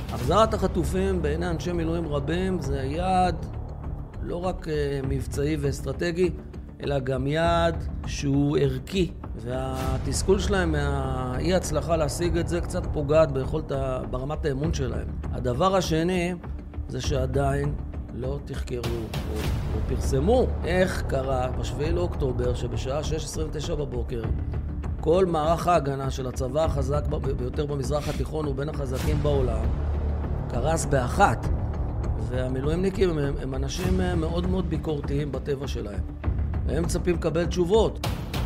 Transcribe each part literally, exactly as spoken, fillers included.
החזרת החטופים בעיני אנשי מילואים רבים זה יעד לא רק מבצעי ואסטרטגי, אלא גם יעד שהוא ערכי, והתסכול שלהם מהאי הצלחה להשיג את זה קצת פוגעת ביכולת ברמת האמון שלהם. הדבר השני זה שעדיין לא תחקרו או, או פרסמו איך קרה בשביעי לאוקטובר שבשעה שש עשרים ותשע בבוקר כל מערך ההגנה של הצבא החזק ביותר במזרח התיכון ובין החזקים בעולם קרס באחת, והמילואימניקים הם, הם אנשים מאוד מאוד ביקורתיים בטבע שלהם. והם מצפים לקבל תשובות.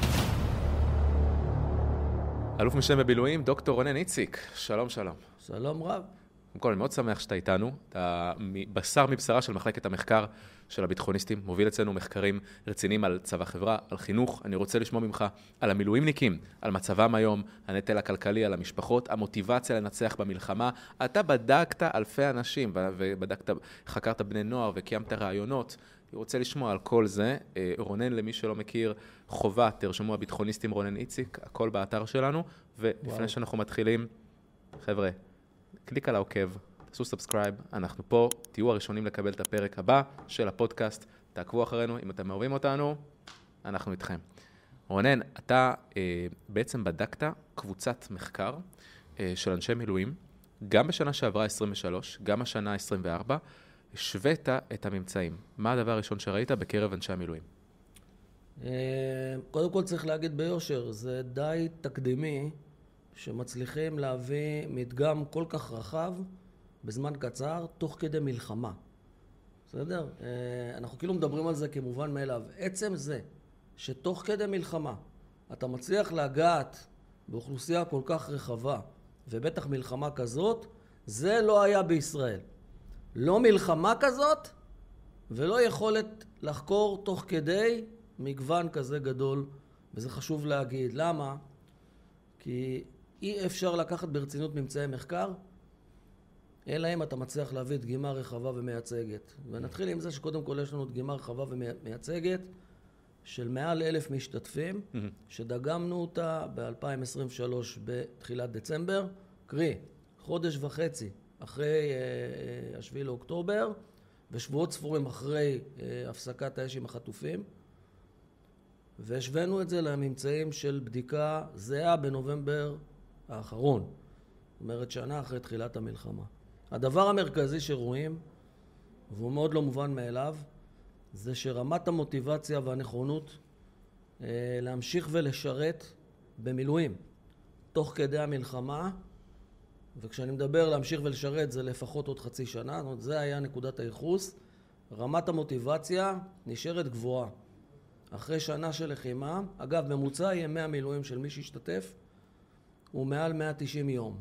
אלוף משנה במילואים, דוקטור רונן איציק. שלום, שלום. שלום רב. קודם כל, אני מאוד שמח שאתה איתנו. אתה בשר מבשרה של מחלקת המחקר של הביטחוניסטים. מוביל אצלנו מחקרים רציניים על צבא חברה, על חינוך. אני רוצה לשמוע ממך על המילואימניקים, על מצבם היום, הנטל הכלכלי, על המשפחות, המוטיבציה לנצח במלחמה. אתה בדקת אלפי אנשים, ובדקת, חקרת בני נוער וקיימת רעיונות. אני רוצה לשמוע על כל זה. רונן, למי שלא מכיר, חובה, תרשמו הביטחוניסטים רונן איציק, הכל באתר שלנו. ולפני וואו. שאנחנו מתחילים, חבר'ה, קליק על העוקב, תעשו סאבסקרייב, אנחנו פה, תהיו הראשונים לקבל את הפרק הבא של הפודקאסט, תעקבו אחרינו, אם אתם אוהבים אותנו, אנחנו איתכם. רונן, אתה אה, בעצם בדקת קבוצת מחקר אה, של אנשי מילואים, גם בשנה שעברה עשרים ושלוש, גם השנה עשרים וארבע, השווית את הממצאים. מה הדבר הראשון שראית בקרב אנשי המילואים? קודם כל צריך להגיד ביושר, זה די תקדימי שמצליחים להביא מדגם כל כך רחב בזמן קצר, תוך כדי מלחמה. בסדר? אנחנו כאילו מדברים על זה כמובן מאליו. עצם זה שתוך כדי מלחמה אתה מצליח להגעת באוכלוסייה כל כך רחבה, ובטח מלחמה כזאת, זה לא היה בישראל. לא מלחמה כזאת, ולא יכולת לחקור תוך כדי מגוון כזה גדול, וזה חשוב להגיד. למה? כי אי אפשר לקחת ברצינות ממצאי מחקר, אלא אם אתה מצליח להביא דגימה רחבה ומייצגת. ונתחיל עם זה שקודם כל יש לנו דגימה רחבה ומייצגת של מעל אלף משתתפים, שדגמנו אותה ב-אלפיים עשרים ושלוש בתחילת דצמבר, קרי, חודש וחצי אחרי uh, השביעי לאוקטובר, ושבועות ספורים אחרי uh, הפסקת האש עם החטופים, והשווינו את זה לממצאים של בדיקה זהה בנובמבר האחרון. זאת אומרת, שנה אחרי תחילת המלחמה. הדבר המרכזי שרואים, והוא מאוד לא מובן מאליו, זה שרמת המוטיבציה והנכונות אה, להמשיך ולשרת במילואים, תוך כדי המלחמה, וכשאני מדבר להמשיך ולשרת זה לפחות עוד חצי שנה, זאת אומרת, זה היה נקודת הייחוס, רמת המוטיבציה נשארת גבוהה. אחרי שנה של לחימה, אגב, ממוצע ימי המילואים של מי שהשתתף, הוא מעל מאה ותשעים יום,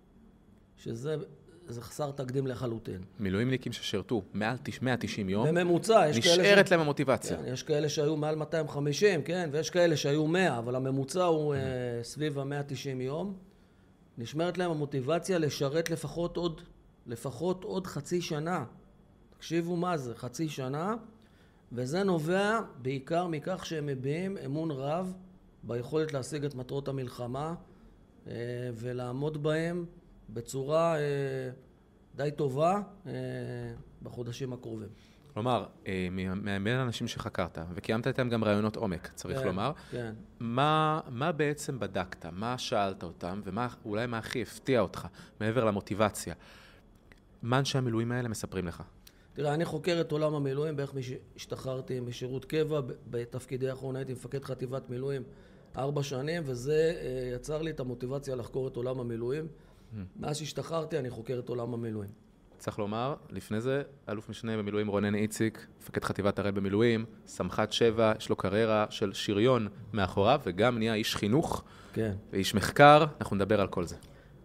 שזה זה חסר תקדים לחלוטין. מילואימניקים ששרתו מעל מאה ותשעים יום, בממוצע, יש כאלה נשארת ש... להם המוטיבציה. כן, יש כאלה שהיו מעל מאתיים וחמישים, כן, ויש כאלה שהיו מאה, אבל הממוצע הוא uh, סביב ה-מאה ותשעים יום. נשמרת להם המוטיבציה לשרת לפחות עוד, לפחות עוד חצי שנה. תקשיבו מה זה, חצי שנה, וזה נובע בעיקר מכך שהם מביעים אמון רב ביכולת להשיג את מטרות המלחמה uh, ולעמוד בהם בצורה אה, די טובה אה, בחודשים הקרובים. כלומר, אה, מהמבין האנשים שחקרת, וקיימת איתם גם רעיונות עומק, צריך כן, לומר, כן. מה, מה בעצם בדקת? מה שאלת אותם, ואולי מה הכי הפתיע אותך, מעבר למוטיבציה? מה אנשי המילואים האלה מספרים לך? תראה, אני חוקר את עולם המילואים, בערך משתחררתי משירות קבע, בתפקידי האחרון הייתי מפקד חטיבת מילואים ארבע שנים, וזה אה, יצר לי את המוטיבציה לחקור את עולם המילואים. מאז שהשתחררתי, אני חוקר את עולם המילואים. צריך לומר, לפני זה, אלוף משנה במילואים רונן איציק, מפקד חטיבת הראל במילואים, סמח"ט שבע, יש לו קריירה של שריון מאחוריו, וגם נהיה איש חינוך, כן. ואיש מחקר, אנחנו נדבר על כל זה.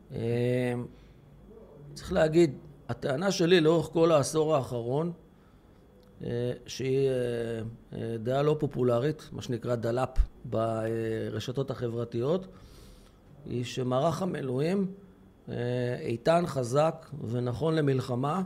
צריך להגיד, הטענה שלי לאורך כל העשור האחרון, שהיא דעה לא פופולרית, מה שנקרא דלאפ ברשתות החברתיות, היא שמערך המילואים איתן, חזק ונכון למלחמה,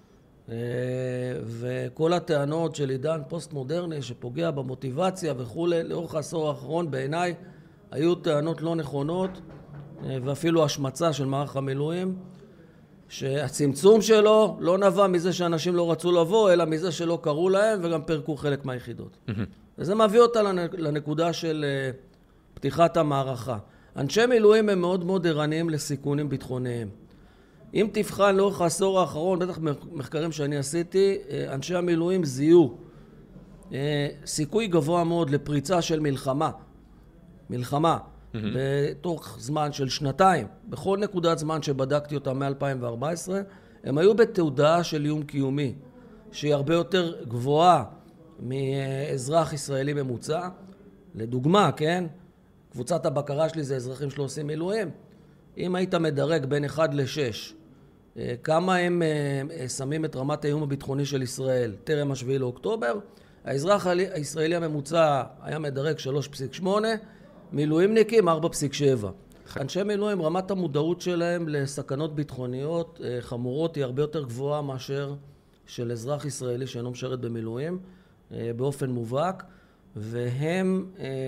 וכל הטענות של עידן פוסט-מודרני שפוגע במוטיבציה וכו' לאורך העשור האחרון בעיניי היו טענות לא נכונות ואפילו השמצה של מערך המילואים. שהצמצום שלו לא נבע מזה שאנשים לא רצו לבוא, אלא מזה שלא קראו להם וגם פרקו חלק מהיחידות. וזה מביא אותה לנקודה של פתיחת המערכה. אנשי מילואים הם מאוד מאוד ערניים לסיכונים ביטחוניים. אם תבחן לאורך העשור האחרון, בטח מחקרים שאני עשיתי, אנשי המילואים זיהו סיכוי גבוה מאוד לפריצה של מלחמה. מלחמה. בתוך זמן של שנתיים, בכל נקודת זמן שבדקתי אותה מ-אלפיים וארבע עשרה, הם היו בתעודה של איום קיומי, שהיא הרבה יותר גבוהה מאזרח ישראלי ממוצע. לדוגמה, כן? קבוצת הבקרה שלי זה אזרחים שלא עושים מילואים. אם היית מדרג בין אחד לשש, כמה הם שמים את רמת האיום הביטחוני של ישראל טרם השביעי לאוקטובר, האזרח הישראלי הממוצע היה מדרג שלוש נקודה שמונה, מילואימניקים ארבע נקודה שבע. אנשי מילואים, רמת המודעות שלהם לסכנות ביטחוניות חמורות היא הרבה יותר גבוהה מאשר של אזרח ישראלי שאינו משרת במילואים באופן מובהק, והם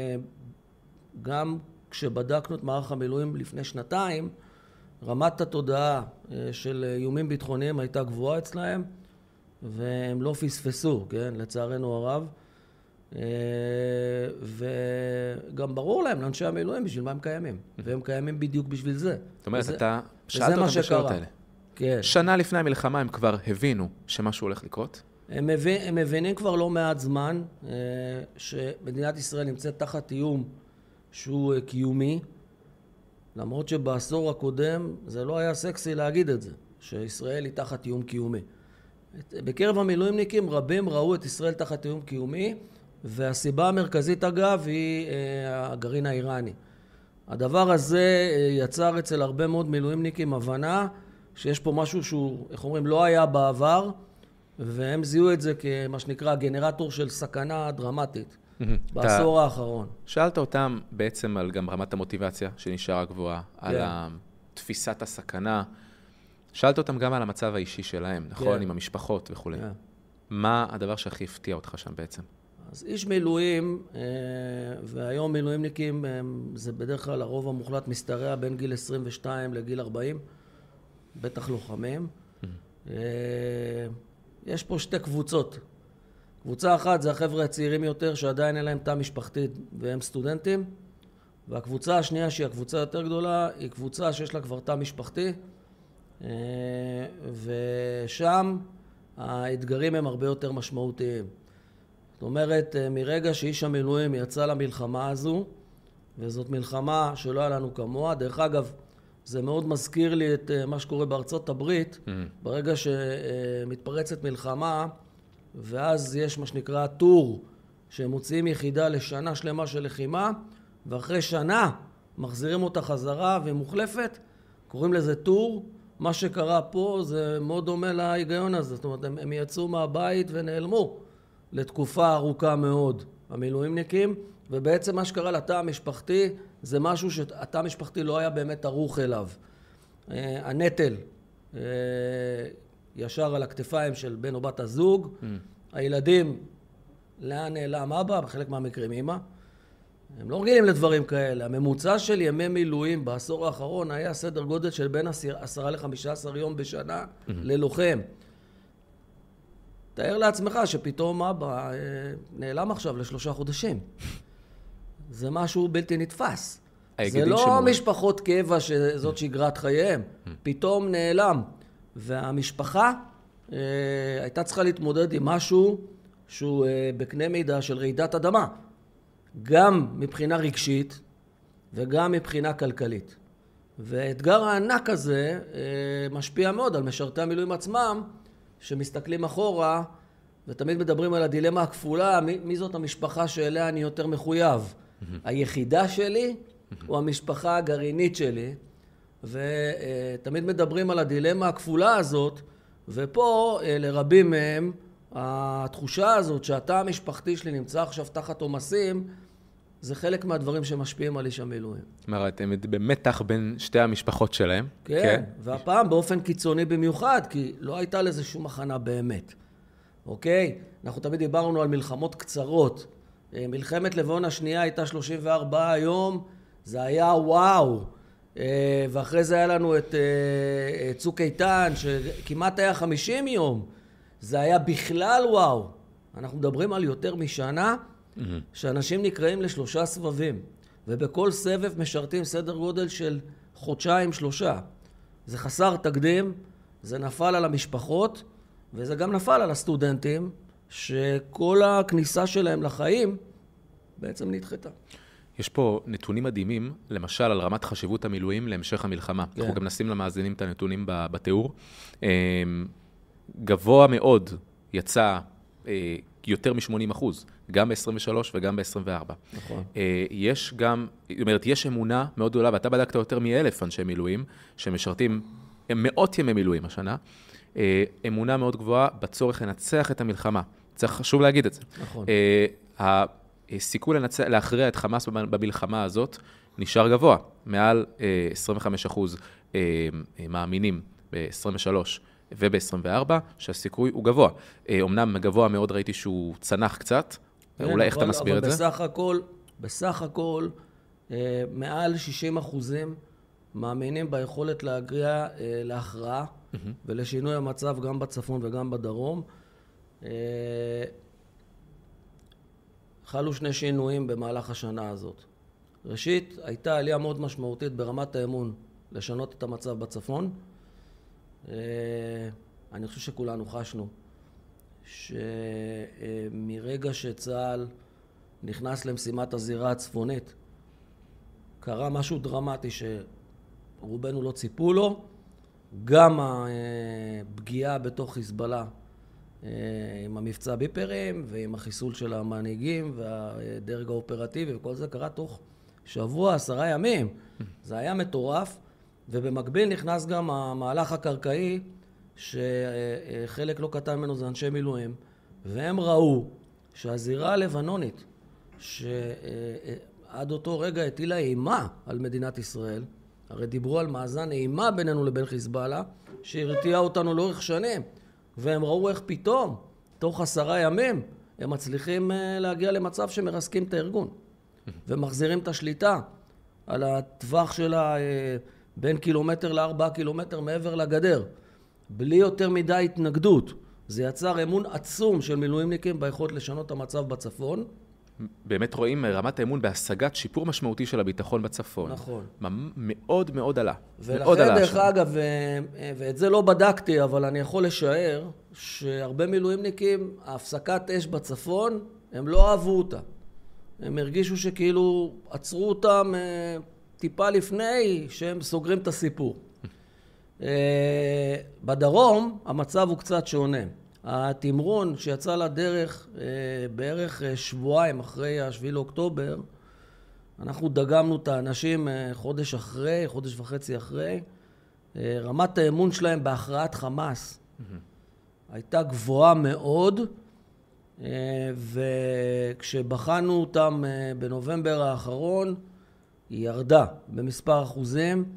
גם כשבדקנו את מערך המילואים לפני שנתיים, רמת התודעה של איומים ביטחוניים הייתה גבוהה אצלהם, והם לא פספסו, כן, לצערנו הרב. וגם ברור להם, לאנשי המילואים, בשביל מה הם קיימים. והם קיימים בדיוק בשביל זה. זאת אומרת, אתה שאלת אותם בשעות האלה. כן. שנה לפני המלחמה הם כבר הבינו שמשהו הולך לקרות? הם, מבין, הם מבינים כבר לא מעט זמן שמדינת ישראל נמצאת תחת איום שהוא קיומי, למרות שבעשור הקודם זה לא היה סקסי להגיד את זה, שישראל היא תחת איום קיומי. בקרב המילואימניקים רבים ראו את ישראל תחת איום קיומי, והסיבה המרכזית אגב היא הגרעין האיראני. הדבר הזה יצר אצל הרבה מאוד מילואימניקים הבנה שיש פה משהו שהוא, איך אומרים, לא היה בעבר, והם זיהו את זה כמה שנקרא גנרטור של סכנה דרמטית בעשור האחרון. שאלת אותם בעצם על גם רמת המוטיבציה שנשארה גבוהה, על תפיסת הסכנה. שאלת אותם גם על המצב האישי שלהם, נכון? עם המשפחות וכו'. מה הדבר שהכי הפתיע אותך שם בעצם? אז איש מילואים, והיום מילואימניקים, זה בדרך כלל הרוב המוחלט משתרע בין גיל עשרים ושתיים לגיל ארבעים, בטח לוחמים. יש פה שתי קבוצות. קבוצה אחת זה החבר'ה הצעירים יותר שעדיין אין להם תא משפחתית והם סטודנטים, והקבוצה השנייה שהיא הקבוצה יותר גדולה היא קבוצה שיש לה כבר תא משפחתי, ושם האתגרים הם הרבה יותר משמעותיים. זאת אומרת, מרגע שאיש המילואים יצא למלחמה הזו, וזאת מלחמה שלא היה לנו כמוה, דרך אגב, זה מאוד מזכיר לי את מה שקורה בארצות הברית, mm-hmm. ברגע שמתפרצת מלחמה, ואז יש מה שנקרא טור, שהם מוציאים יחידה לשנה שלמה של לחימה, ואחרי שנה מחזירים אותה חזרה ומוחלפת, קוראים לזה טור. מה שקרה פה זה מאוד דומה להיגיון הזה, זאת אומרת, הם, הם יצאו מהבית ונעלמו לתקופה ארוכה מאוד, המילואימניקים, ובעצם מה שקרה לתא המשפחתי, זה משהו שהתא המשפחתי לא היה באמת ערוך אליו. הנטל ישר על הכתפיים של בן או בת הזוג, mm. הילדים, לאן נעלם אבא, בחלק מהמקרים אמא, הם לא רגילים לדברים כאלה. הממוצע של ימי מילואים בעשור האחרון היה סדר גודל של בין עשרה לחמישה עשר יום בשנה mm-hmm. ללוחם. תאר לעצמך שפתאום אבא נעלם עכשיו לשלושה חודשים. זה משהו בלתי נתפס. זה לא שמור. משפחות קבע שזאת שגרת חייהם. פתאום נעלם. והמשפחה אה, הייתה צריכה להתמודד עם משהו שהוא אה, בקנה מידה של רעידת אדמה. גם מבחינה רגשית וגם מבחינה כלכלית. והאתגר הענק הזה אה, משפיע מאוד על משרתי המילואים עצמם, שמסתכלים אחורה ותמיד מדברים על הדילמה הכפולה, מי, מי זאת המשפחה שאליה אני יותר מחויב? Mm-hmm. היחידה שלי mm-hmm. או המשפחה הגרעינית שלי? ותמיד מדברים על הדילמה הכפולה הזאת, ופה לרבים מהם התחושה הזאת שהתא המשפחתי שלי נמצא עכשיו תחת עומסים, זה חלק מהדברים שמשפיעים על איש המילואים. זאת אומרת, הם במתח בין שתי המשפחות שלהם. כן, כן, והפעם באופן קיצוני במיוחד, כי לא הייתה לזה שום הכנה באמת. אוקיי? אנחנו תמיד דיברנו על מלחמות קצרות. מלחמת לבנון השנייה הייתה שלושים וארבעה יום, זה היה וואו. ואחרי זה היה לנו את צוק איתן, שכמעט היה חמישים יום. זה היה בכלל וואו. אנחנו מדברים על יותר משנה, שאנשים נקראים לשלושה סבבים, ובכל סבב משרתים סדר גודל של חודשיים, שלושה. זה חסר תקדים, זה נפל על המשפחות, וזה גם נפל על הסטודנטים, שכל הכניסה שלהם לחיים בעצם נדחתה. יש פה נתונים מדהימים, למשל על רמת חשיבות המילואים להמשך המלחמה. כן. אנחנו גם נשים למאזינים את הנתונים בתיאור. גבוה מאוד יצא יותר מ-שמונים אחוז, גם ב-עשרים ושלוש וגם ב-עשרים וארבע. נכון. יש גם, זאת אומרת, יש אמונה מאוד גדולה, ואתה בדקת יותר מאלף אנשי מילואים, שמשרתים מאות ימי מילואים השנה, אמונה מאוד גבוהה בצורך לנצח את המלחמה. צריך חשוב להגיד את זה. נכון. הסיכוי לנצח, להכריע את חמאס במלחמה הזאת נשאר גבוה. מעל עשרים וחמישה אחוז מאמינים ב-עשרים ושלוש וב-עשרים וארבע, שהסיכוי הוא גבוה. אמנם גבוה מאוד ראיתי שהוא צנח קצת, אולי איך אתה מסביר את זה? אבל בסך הכל, בסך הכל, מעל שישים אחוזים מאמינים ביכולת להגיע להכרעה ולשינוי המצב גם בצפון וגם בדרום. חלו שני שינויים במהלך השנה הזאת. ראשית, הייתה עלייה מאוד משמעותית ברמת האמון לשנות את המצב בצפון. אני חושב שכולנו חשנו שמרגע שצה"ל נכנס למשימת הזירה הצפונית, קרה משהו דרמטי שרובנו לא ציפו לו, גם הפגיעה בתוך חיזבאללה עם המבצע ביפרים ועם החיסול של המנהיגים והדרג האופרטיבי וכל זה קרה תוך שבוע, עשרה ימים. זה היה מטורף, ובמקביל נכנס גם המהלך הקרקעי שחלק לא קטן ממנו זה אנשי מילואים, והם ראו שהזירה הלבנונית שעד אותו רגע הטילה אימה על מדינת ישראל, הרי דיברו על מאזן אימה בינינו לבין חיזבאללה שהרתיעה אותנו לאורך שנים, והם ראו איך פתאום תוך עשרה ימים הם מצליחים להגיע למצב שמרסקים את הארגון ומחזירים את השליטה על הטווח שלה בין קילומטר לארבעה קילומטר מעבר לגדר, בלי יותר מדי התנגדות. זה יצר אמון עצום של מילואימניקים ביכולת לשנות את המצב בצפון. באמת רואים רמת האמון בהשגת שיפור משמעותי של הביטחון בצפון. נכון. מאוד מאוד עלה. ולכן דרך אגב, ואת זה לא בדקתי, אבל אני יכול לשער שהרבה מילואימניקים, ההפסקת אש בצפון, הם לא אהבו אותה. הם הרגישו שכאילו עצרו אותם טיפה לפני שהם סוגרים את הסיפור. בדרום המצב הוא קצת שונה. התמרון שיצא לדרך בערך שבועיים אחרי השביעי לאוקטובר, אנחנו דגמנו את האנשים חודש אחרי, חודש וחצי אחרי. רמת האמון שלהם בהכרעת חמאס הייתה גבוהה מאוד, וכשבחנו אותם בנובמבר האחרון, היא ירדה במספר אחוזים,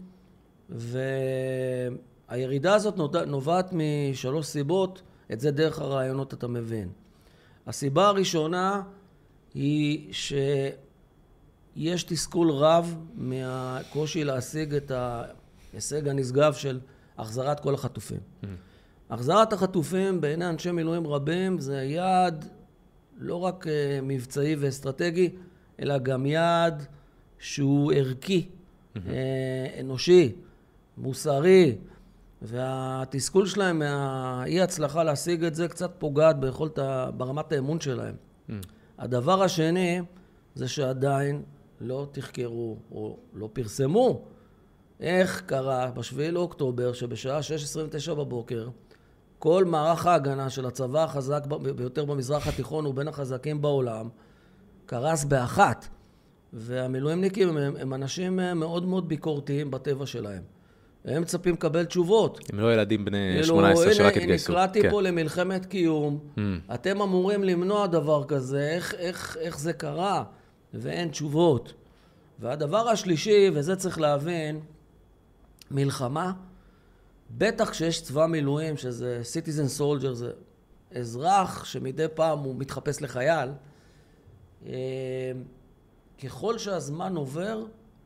והירידה הזאת נובעת משלוש סיבות, את זה דרך הרעיונות אתה מבין. הסיבה הראשונה היא שיש תסכול רב מהקושי להשיג את ההישג הנשגב של החזרת כל החטופים. החזרת החטופים בעיני אנשי מילואים רבים זה יעד לא רק מבצעי ואסטרטגי, אלא גם יעד שהוא ערכי, אנושי, מוסרי, והתסכול שלהם מהאי הצלחה להשיג את זה קצת פוגעת ביכולת ברמת האמון שלהם. הדבר השני זה שעדיין לא תחקרו או לא פרסמו איך קרה בשביעי לאוקטובר שבשעה שש עשרים ותשע בבוקר כל מערך ההגנה של הצבא החזק ביותר במזרח התיכון ובין החזקים בעולם קרס באחת, והמילואימניקים הם, הם אנשים מאוד מאוד ביקורתיים בטבע שלהם. הם מצפים לקבל תשובות. הם לא ילדים בני שמונה עשרה שרק התגייסו. נקראתי כן. פה למלחמת קיום, mm. אתם אמורים למנוע דבר כזה, איך, איך, איך זה קרה, ואין תשובות. והדבר השלישי, וזה צריך להבין, מלחמה, בטח כשיש צבא מילואים, שזה citizen soldier, זה אזרח שמדי פעם הוא מתחפש לחייל, ככל שהזמן עובר,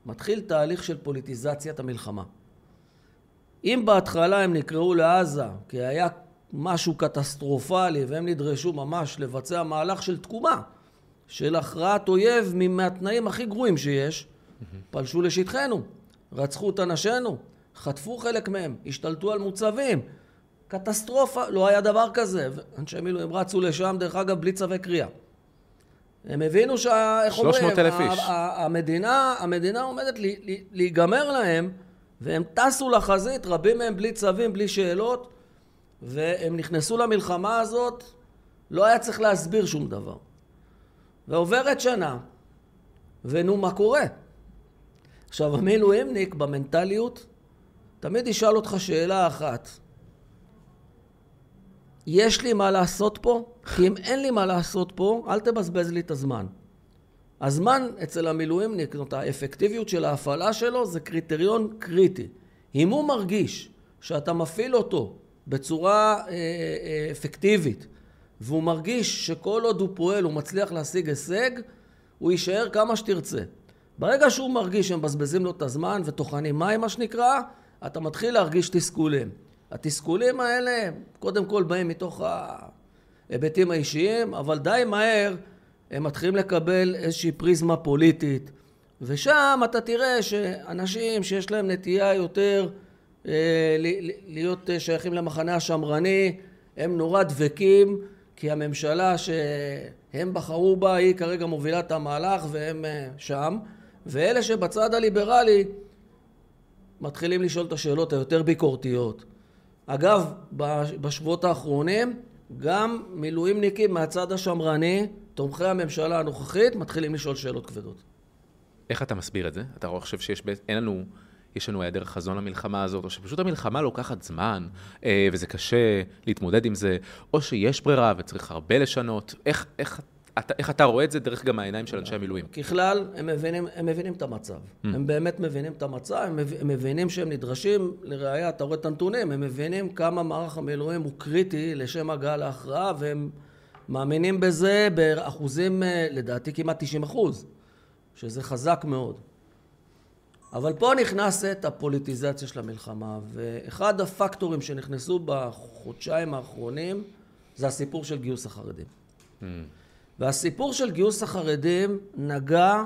מתחיל תהליך של פוליטיזציית המלחמה. אם בהתחלה הם נקראו לעזה, כי היה משהו קטסטרופלי, והם נדרשו ממש לבצע מהלך של תקומה, של הכרעת אויב מהתנאים הכי גרועים שיש, פלשו לשטחנו, רצחו את אנשינו, חטפו חלק מהם, השתלטו על מוצבים, קטסטרופה, לא היה דבר כזה. אנשי מילואים רצו לשם, דרך אגב, בלי צווי קריאה. הם הבינו שה... איך אומרים? שלוש מאות אלף איש. המדינה, המדינה עומדת להיגמר להם, והם טסו לחזית, רבים מהם בלי צווים, בלי שאלות, והם נכנסו למלחמה הזאת, לא היה צריך להסביר שום דבר. ועוברת שנה, ונו, מה קורה? עכשיו, המילואימניק במנטליות, תמיד ישאל אותך שאלה אחת. יש לי מה לעשות פה? כי אם אין לי מה לעשות פה, אל תבזבז לי את הזמן. הזמן אצל המילואימניק, זאת האפקטיביות של ההפעלה שלו, זה קריטריון קריטי. אם הוא מרגיש שאתה מפעיל אותו בצורה אה, אה, אפקטיבית, והוא מרגיש שכל עוד הוא פועל, הוא מצליח להשיג הישג, הוא יישאר כמה שתרצה. ברגע שהוא מרגיש שהם מבזבזים לו את הזמן וטוחנים מים, מה שנקרא, אתה מתחיל להרגיש תסכולים. התסכולים האלה, קודם כל באים מתוך ההיבטים האישיים, אבל די מהר הם מתחילים לקבל איזושהי פריזמה פוליטית. ושם אתה תראה שאנשים שיש להם נטייה יותר אה, להיות שייכים למחנה השמרני, הם נורא דבקים, כי הממשלה שהם בחרו בה היא כרגע מובילה את המהלך והם אה, שם. ואלה שבצד הליברלי מתחילים לשאול את השאלות היותר ביקורתיות. אגב, בשבועות האחרונים, גם מילואימניקים מהצד השמרני, תומכי הממשלה הנוכחית, מתחילים לשאול שאלות כבדות. איך אתה מסביר את זה? אתה חושב שיש, אין לנו, יש לנו היעדר חזון למלחמה הזאת, או שפשוט המלחמה לוקחת זמן, וזה קשה להתמודד עם זה, או שיש ברירה וצריך הרבה לשנות. איך, איך, אתה, איך אתה רואה את זה דרך גם העיניים של אנשי המילואים? ככלל, הם מבינים, הם מבינים את המצב. Mm. הם באמת מבינים את המצב, הם, הם מבינים שהם נדרשים, לראיה, אתה רואה את הנתונים, הם מבינים כמה מערך המילואים הוא קריטי לשם הגעה להכרעה, והם מאמינים בזה באחוזים, לדעתי, כמעט תשעים אחוז, שזה חזק מאוד. אבל פה נכנסת הפוליטיזציה של המלחמה, ואחד הפקטורים שנכנסו בחודשיים האחרונים, זה הסיפור של גיוס החרדים. Mm. והסיפור של גיוס החרדים נגע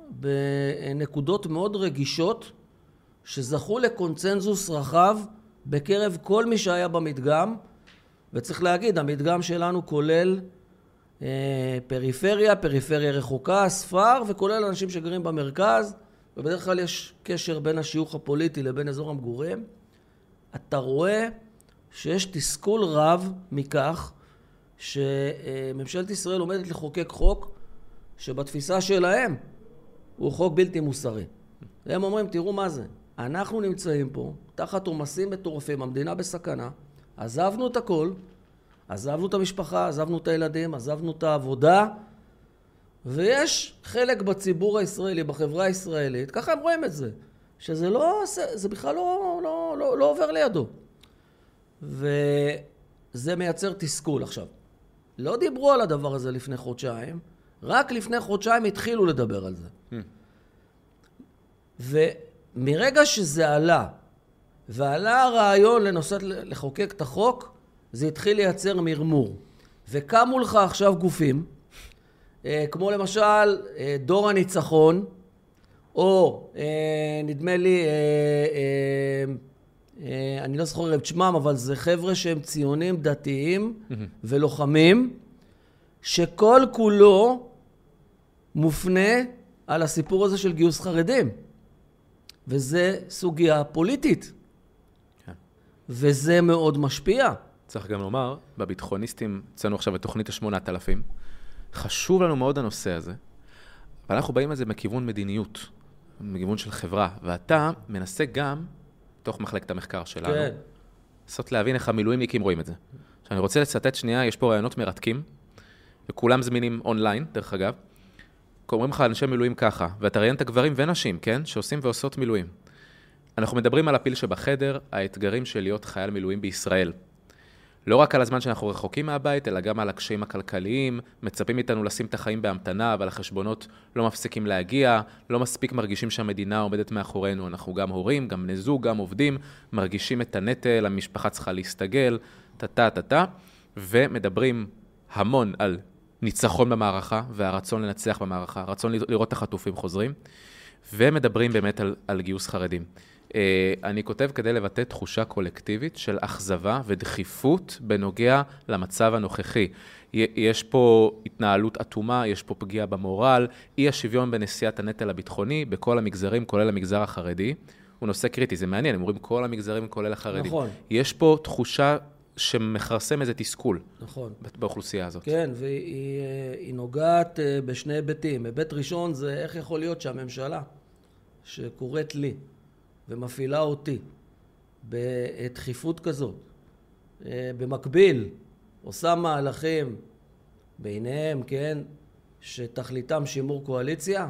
בנקודות מאוד רגישות שזכו לקונצנזוס רחב בקרב כל מי שהיה במדגם, וצריך להגיד, המדגם שלנו כולל אה, פריפריה, פריפריה רחוקה, ספר, וכולל אנשים שגרים במרכז, ובדרך כלל יש קשר בין השיוך הפוליטי לבין אזור המגורים. אתה רואה שיש תסכול רב מכך שממשלת ישראל עומדת לחוקק חוק שבתפיסה שלהם הוא חוק בלתי מוסרי. הם אומרים, תראו מה זה, אנחנו נמצאים פה תחת עומסים מטורפים, המדינה בסכנה, עזבנו את הכל, עזבנו את המשפחה, עזבנו את הילדים, עזבנו את העבודה, ויש חלק בציבור הישראלי, בחברה הישראלית, ככה הם רואים את זה, שזה לא, זה בכלל לא, לא, לא, לא עובר לידו. וזה מייצר תסכול. עכשיו, לא דיברו על הדבר הזה לפני חודשיים, רק לפני חודשיים התחילו לדבר על זה. Hmm. ומרגע שזה עלה, ועלה הרעיון לנסות לחוקק את החוק, זה התחיל לייצר מרמור. וקמו לך עכשיו גופים, כמו למשל דור הניצחון, או נדמה לי, אני לא זוכר את שמם, אבל זה חבר'ה שהם ציונים דתיים ולוחמים, שכל כולו מופנה על הסיפור הזה של גיוס חרדים. וזה סוגיה פוליטית. וזה מאוד משפיע. צריך גם לומר, בביטחוניסטים, אצלנו עכשיו את תוכנית ה-שמונת אלפים, חשוב לנו מאוד הנושא הזה, ואנחנו באים על זה מכיוון מדיניות, מכיוון של חברה, ואתה מנסה גם, תוך מחלקת המחקר שלנו, כן. לעשות להבין איך המילואימניקים רואים את זה. עכשיו, אני רוצה לצטט שנייה, יש פה רעיונות מרתקים, וכולם זמינים אונליין, דרך אגב, אומרים לך אנשי מילואים ככה, ואתה ראיין את הגברים ונשים, כן, שעושים ועושות מילואים. אנחנו מדברים על הפיל שבחדר, האתגרים של להיות חייל מילואים בישראל. לא רק על הזמן שאנחנו רחוקים מהבית, אלא גם על הקשיים הכלכליים, מצפים איתנו לשים את החיים בהמתנה, אבל החשבונות לא מפסיקים להגיע, לא מספיק מרגישים שהמדינה עומדת מאחורינו, אנחנו גם הורים, גם בני זוג, גם עובדים, מרגישים את הנטל, המשפחה צריכה להסתגל, טה טה טה, ומדברים המון על ניצחון במערכה, והרצון לנצח במערכה, הרצון לראות את החטופים חוזרים, ומדברים באמת על, על גיוס חרדים. אני כותב כדי לבטא תחושה קולקטיבית של אכזבה ודחיפות בנוגע למצב הנוכחי. יש פה התנהלות אטומה, יש פה פגיעה במורל, אי השוויון בנשיאת הנטל הביטחוני, בכל המגזרים, כולל המגזר החרדי. הוא נושא קריטי, זה מעניין, הם אומרים כל המגזרים, כולל החרדים. נכון. יש פה תחושה שמחרסם איזה תסכול. נכון. באוכלוסייה הזאת. כן, והיא היא נוגעת בשני היבטים. היבט ראשון זה איך יכול להיות שהממשלה שקוראת לי, ומפעילה אותי בדחיפות כזאת, במקביל עושה מהלכים ביניהם, כן, שתכליתם שימור קואליציה,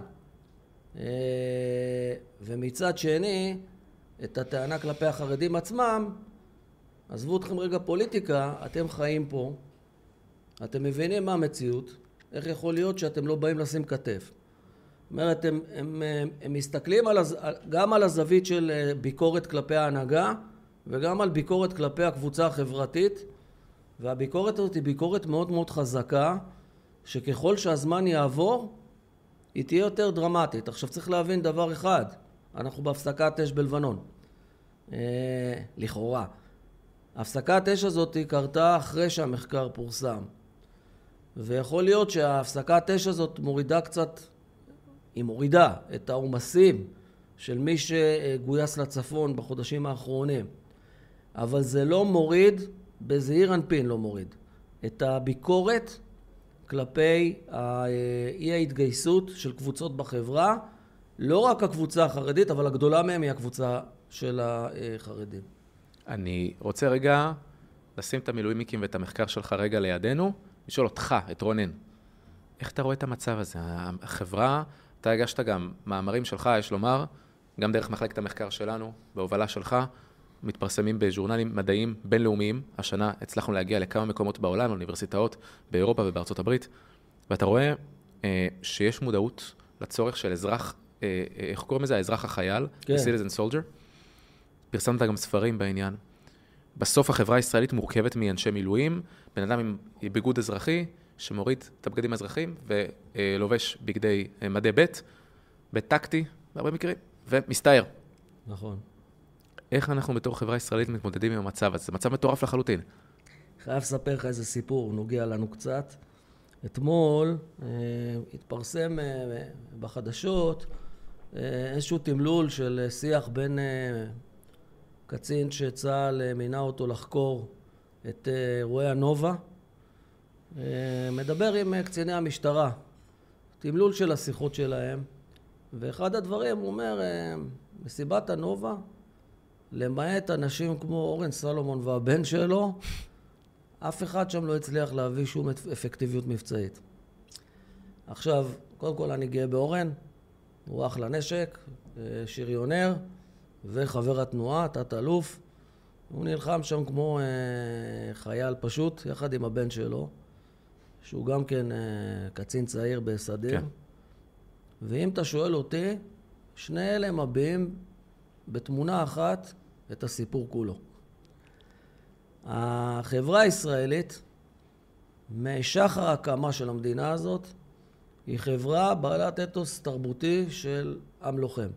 ומצד שני את הטענה כלפי החרדים עצמם, עזבו אתכם רגע פוליטיקה, אתם חיים פה, אתם מבינים מה המציאות, איך יכול להיות שאתם לא באים לשים כתף. זאת אומרת, הם, הם, הם מסתכלים על, גם על הזווית של ביקורת כלפי ההנהגה, וגם על ביקורת כלפי הקבוצה החברתית, והביקורת הזאת היא ביקורת מאוד מאוד חזקה, שככל שהזמן יעבור, היא תהיה יותר דרמטית. עכשיו צריך להבין דבר אחד, אנחנו בהפסקת אש בלבנון. אה, לכאורה. הפסקת אש הזאת היא קרתה אחרי שהמחקר פורסם. ויכול להיות שההפסקת אש הזאת מורידה קצת, היא מורידה את העומסים של מי שגויס לצפון בחודשים האחרונים. אבל זה לא מוריד, בזעיר אנפין לא מוריד, את הביקורת כלפי אי ההתגייסות של קבוצות בחברה, לא רק הקבוצה החרדית, אבל הגדולה מהם היא הקבוצה של החרדים. אני רוצה רגע לשים את המילואימניקים ואת המחקר שלך רגע לידינו, לשאול אותך, את רונן, איך אתה רואה את המצב הזה? החברה, אתה הגשת גם מאמרים שלך, יש לומר, גם דרך מחלקת המחקר שלנו, בהובלה שלך, מתפרסמים בז'ורנלים מדעיים בינלאומיים. השנה הצלחנו להגיע לכמה מקומות בעולם, לאוניברסיטאות באירופה ובארצות הברית, ואתה רואה אה, שיש מודעות לצורך של אזרח, אה, איך קוראים לזה? האזרח החייל, כן. citizen soldier. פרסמת גם ספרים בעניין. בסוף החברה הישראלית מורכבת מאנשי מילואים, בן אדם עם ביגוד אזרחי, שמוריד את הבגדים האזרחיים ולובש בגדי מדי בית, בטקטי, בהרבה מקרים, ומסתער. נכון. איך אנחנו בתור חברה ישראלית מתמודדים עם המצב הזה? זה מצב מטורף לחלוטין. חייב לספר לך איזה סיפור, נוגע לנו קצת. אתמול אה, התפרסם אה, בחדשות אה, איזשהו תמלול של שיח בין אה, קצין שצה"ל מינה אותו לחקור את אה, אירועי הנובה. אה, מדבר עם אה, קציני המשטרה, תמלול של השיחות שלהם, ואחד הדברים הוא אומר, אה, מסיבת הנובה, למעט אנשים כמו אורן סלומון והבן שלו, אף אחד שם לא הצליח להביא שום אפקטיביות מבצעית. עכשיו, קודם כל אני גאה באורן, הוא אחלה נשק, שריונר וחבר התנועה, תת-אלוף. הוא נלחם שם כמו חייל פשוט, יחד עם הבן שלו, שהוא גם כן קצין צעיר בסדיר. כן. ואם אתה שואל אותי, שני אלה מביעים בתמונה אחת את הסיפור כולו. החברה הישראלית, משחר ההקמה של המדינה הזאת, היא חברה בעלת אתוס תרבותי של עם לוחם.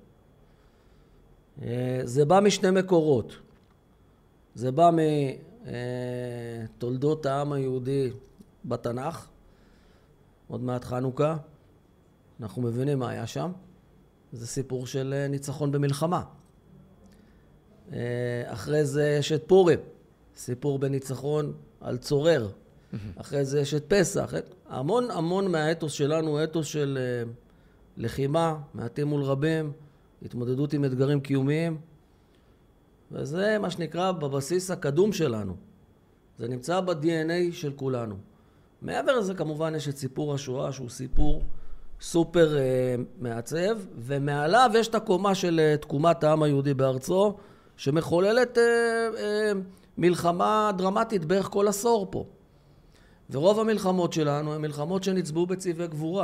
זה בא משני מקורות. זה בא מתולדות העם היהודי בתנ"ך, עוד מעט חנוכה, אנחנו מבינים מה היה שם. זה סיפור של ניצחון במלחמה. אחרי זה יש את פורים, סיפור בניצחון על צורר. אחרי זה יש את פסח. המון המון מהאתוס שלנו הוא אתוס של לחימה, מעטים מול רבים, התמודדות עם אתגרים קיומיים. וזה מה שנקרא בבסיס הקדום שלנו. זה נמצא ב-די אן איי של כולנו. מעבר לזה כמובן יש את סיפור השואה שהוא סיפור סופר uh, מעצב, ומעליו יש את הקומה של uh, תקומת העם היהודי בארצו, שמחוללת uh, uh, מלחמה דרמטית בערך כל עשור פה. ורוב המלחמות שלנו הן מלחמות שנצבעו בצבעי גבורה.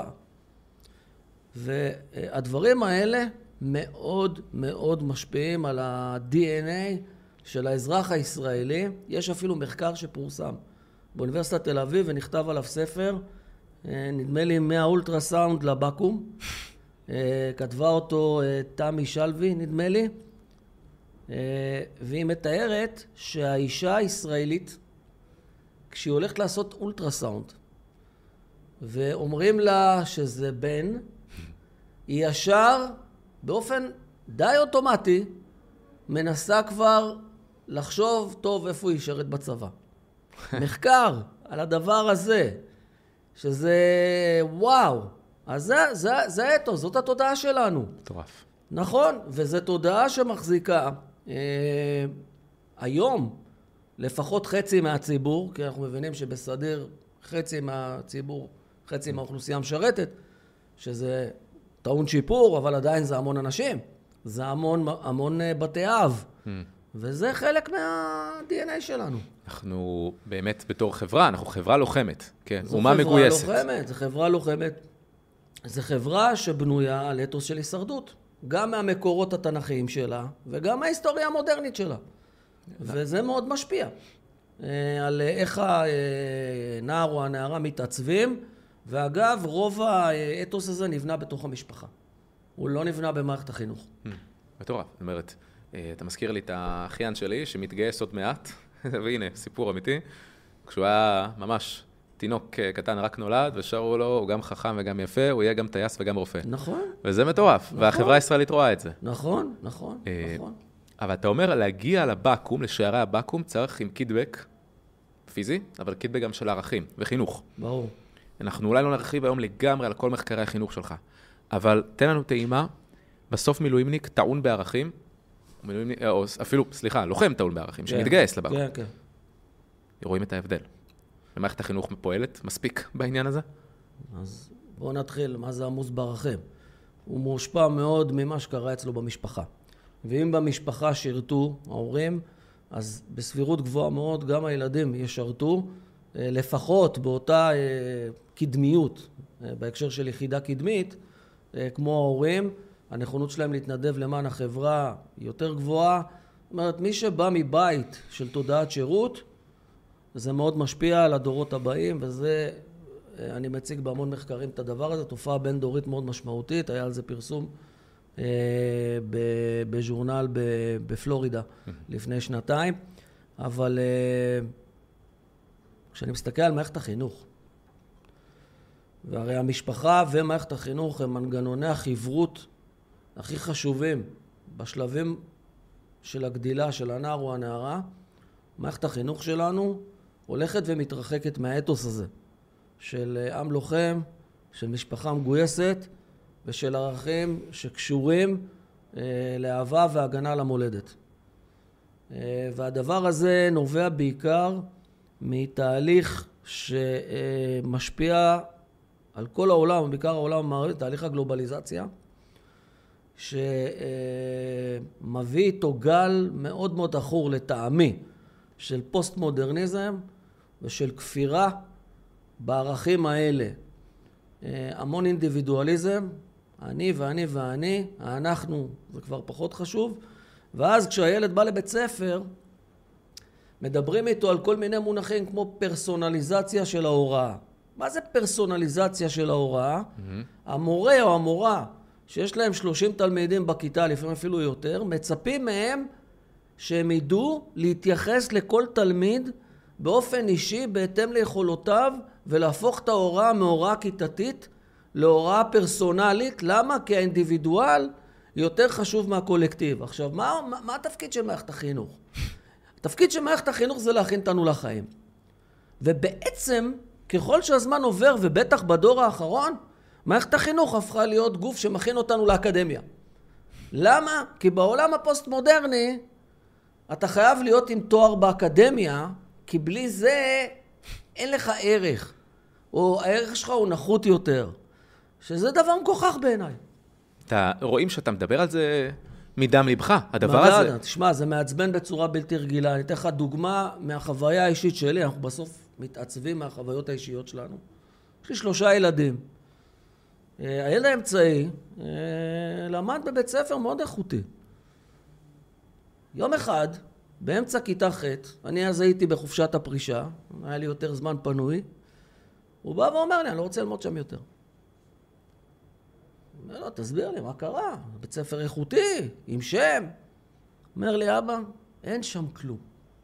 והדברים האלה מאוד מאוד משפיעים על ה-די אן איי של האזרח הישראלי. יש אפילו מחקר שפורסם באוניברסיטת תל אביב ונכתב עליו ספר, נדמה לי מהאולטרסאונד לבקו"ם. כתבה אותו תמי שלוי, נדמה לי. והיא מתארת שהאישה הישראלית, כשהיא הולכת לעשות אולטרסאונד, ואומרים לה שזה בן, היא ישר, באופן די אוטומטי, מנסה כבר לחשוב טוב איפה היא ישרת בצבא. מחקר על הדבר הזה, שזה וואו, אז זה, זה, זה אתו, זאת התודעה שלנו. מטורף. נכון, וזו תודעה שמחזיקה אה, היום לפחות חצי מהציבור, כי אנחנו מבינים שבסדיר חצי מהציבור, חצי מהאוכלוסייה משרתת, שזה טעון שיפור, אבל עדיין זה המון אנשים. זה המון, המון בתי אב. Hmm. וזה חלק מה-די אן איי שלנו. אנחנו באמת בתור חברה, אנחנו חברה לוחמת. כן, אומה מגויסת. זו חברה לוחמת, זו חברה לוחמת. זו חברה שבנויה על אתוס של הישרדות. גם מהמקורות התנ"כיים שלה, וגם מההיסטוריה המודרנית שלה. וזה מאוד משפיע. על איך הנער או הנערה מתעצבים. ואגב, רוב האתוס הזה נבנה בתוך המשפחה. הוא לא נבנה במערכת החינוך. מטורף. זאת אומרת, אתה מזכיר לי את האחיין שלי שמתגייס עוד מעט, והנה, סיפור אמיתי. כשהוא היה ממש תינוק קטן, רק נולד, ושרו לו, הוא גם חכם וגם יפה, הוא יהיה גם טייס וגם רופא. נכון. וזה מטורף, והחברה הישראלית רואה את זה. נכון, נכון, נכון. אבל אתה אומר, להגיע לבקו"ם, לשערי הבקו"ם, צריך עם קידבק פיזי, אבל קידבק גם של ערכים וחינוך. ברור. אנחנו אולי לא נרחיב היום לגמרי על כל מחקרי החינוך שלך, אבל תן לנו טעימה, בסוף מילואימניק טעון בערכים, או אפילו, סליחה, לוחם טעון בערכים, שמתגייס לבקו"ם. כן, כן. רואים את ההבדל. ומערכת החינוך פועלת מספיק בעניין הזה? אז בואו נתחיל, מה זה עמוס בערכים? הוא מושפע מאוד ממה שקרה אצלו במשפחה. ואם במשפחה שירתו ההורים, אז בסבירות גבוהה מאוד גם הילדים ישרתו, לפחות באותה קדמיות, בהקשר של יחידה קדמית, כמו ההורים, הנכונות שלהם להתנדב למען החברה יותר גבוהה. זאת אומרת, מי שבא מבית של תודעת שירות, זה מאוד משפיע על הדורות הבאים, וזה, אני מציג בהמון מחקרים את הדבר הזה, תופעה בין דורית מאוד משמעותית, היה על זה פרסום בז'ורנל בפלורידה לפני שנתיים, אבל כשאני מסתכל על מערכת החינוך, והרי המשפחה ומערכת החינוך הם מנגנוני החברות הכי חשובים בשלבים של הגדילה של הנער או הנערה, מערכת החינוך שלנו הולכת ומתרחקת מהאתוס הזה, של עם לוחם, של משפחה מגויסת, ושל ערכים שקשורים אה, לאהבה והגנה למולדת. אה, והדבר הזה נובע בעיקר מתהליך שמשפיע על כל העולם, בעיקר העולם המערבי, תהליך הגלובליזציה, שמביא איתו גל מאוד מאוד עכור לטעמי של פוסט-מודרניזם ושל כפירה בערכים האלה. המון אינדיבידואליזם, אני ואני ואני, אנחנו, זה כבר פחות חשוב. ואז כשהילד בא לבית ספר, מדברים איתו על כל מיני מונחים כמו פרסונליזציה של ההוראה. מה זה פרסונליזציה של ההוראה? Mm-hmm. המורה או המורה שיש להם שלושים תלמידים בכיתה, לפעמים אפילו יותר, מצפים מהם שהם ידעו להתייחס לכל תלמיד באופן אישי בהתאם ליכולותיו, ולהפוך את ההוראה מהוראה כיתתית להוראה פרסונלית. למה? כי האינדיבידואל יותר חשוב מהקולקטיב. עכשיו, מה, מה, מה התפקיד של מערכת החינוך? התפקיד של מערכת החינוך זה להכין אותנו לחיים. ובעצם, ככל שהזמן עובר, ובטח בדור האחרון, מערכת החינוך הפכה להיות גוף שמכין אותנו לאקדמיה. למה? כי בעולם הפוסט-מודרני, אתה חייב להיות עם תואר באקדמיה, כי בלי זה אין לך ערך, או הערך שלך הוא נחות יותר, שזה דבר מכוחך בעיניי. אתה רואים שאתה מדבר על זה מדם ליבך, הדבר הזה. תשמע, זה מעצבן בצורה בלתי רגילה. אני אתן לך דוגמה מהחוויה האישית שלי, אנחנו בסוף מתעצבים מהחוויות האישיות שלנו. יש לי שלושה ילדים. הילד האמצעי למד בבית ספר מאוד איכותי. יום אחד, באמצע כיתה ח', אני אז הייתי בחופשת הפרישה, היה לי יותר זמן פנוי, הוא בא ואומר לי, אני לא רוצה ללמוד שם יותר. אומר לו, תסביר לי, מה קרה? בית ספר איכותי, עם שם. אומר לי, אבא, אין שם כלום.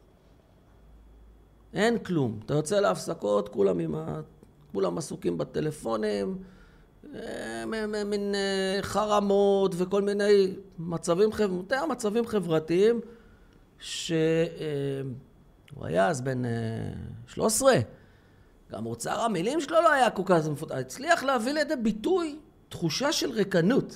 אין כלום. אתה יוצא להפסקות, כולם, עם ה... כולם עסוקים בטלפונים, מין חרמות וכל מיני מצבים, יותר מצבים חברתיים, שהוא היה אז בן שלוש עשרה. גם אוצר המילים שלו לא היה כל כך מפותח. הצליח להביא לידי ביטוי תחושה של ריקנות.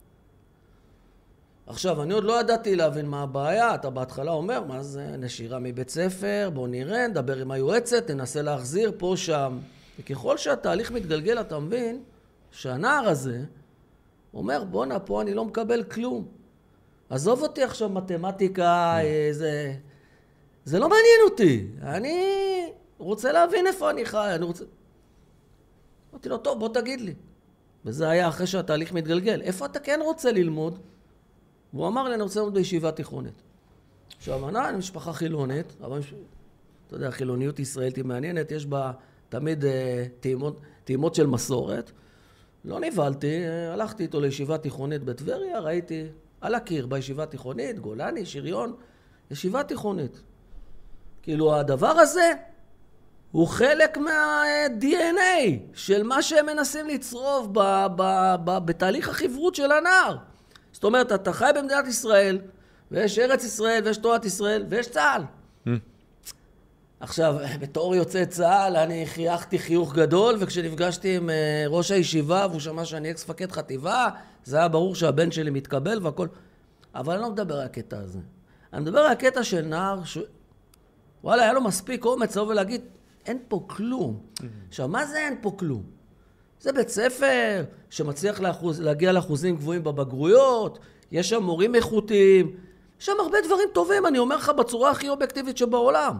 עכשיו, אני עוד לא ידעתי להבין מה הבעיה. אתה בהתחלה אומר, מה זה נשירה מבית ספר, בוא נראה, נדבר עם היועצת, ננסה להחזיר פה שם. וככל שהתהליך מתגלגל, אתה מבין שהנער הזה אומר, בוא פה אני לא מקבל כלום. עזוב אותי עכשיו מתמטיקה, זה, זה לא מעניין אותי. אני רוצה להבין איפה אני חי, אני רוצה... אמרתי לו, טוב, בוא תגיד לי. וזה היה אחרי שהתהליך מתגלגל. איפה אתה כן רוצה ללמוד? והוא אמר לי, אני רוצה ללמוד בישיבה תיכונית. עכשיו, אני, אני משפחה חילונית, אבל אתה יודע, חילוניות ישראלית היא מעניינת, יש בה תמיד אה, טעימות, טעימות של מסורת. לא נבלתי, אה, הלכתי איתו לישיבה תיכונית בטבריה, ראיתי על הקיר בישיבה תיכונית, גולני, שריון, ישיבה תיכונית. כאילו, הדבר הזה הוא חלק מה-די אן איי של מה שהם מנסים לצרוב ב- ב- ב- בתהליך החברות של הנער. זאת אומרת, אתה חי במדינת ישראל, ויש ארץ ישראל, ויש תורת ישראל, ויש צה"ל. Mm. עכשיו, בתור יוצא צה"ל, אני חייכתי חיוך גדול, וכשנפגשתי עם ראש הישיבה, והוא שמע שאני אקס מפקד חטיבה, זה היה ברור שהבן שלי מתקבל והכל. אבל אני לא מדבר על הקטע הזה. אני מדבר על הקטע של נער, ש... וואלה, היה לו מספיק אומץ לבוא ולהגיד, אין פה כלום. Mm-hmm. עכשיו, מה זה אין פה כלום? זה בית ספר שמצליח לאחוז, להגיע לאחוזים גבוהים בבגרויות, יש שם מורים איכותיים, יש שם הרבה דברים טובים, אני אומר לך בצורה הכי אובייקטיבית שבעולם.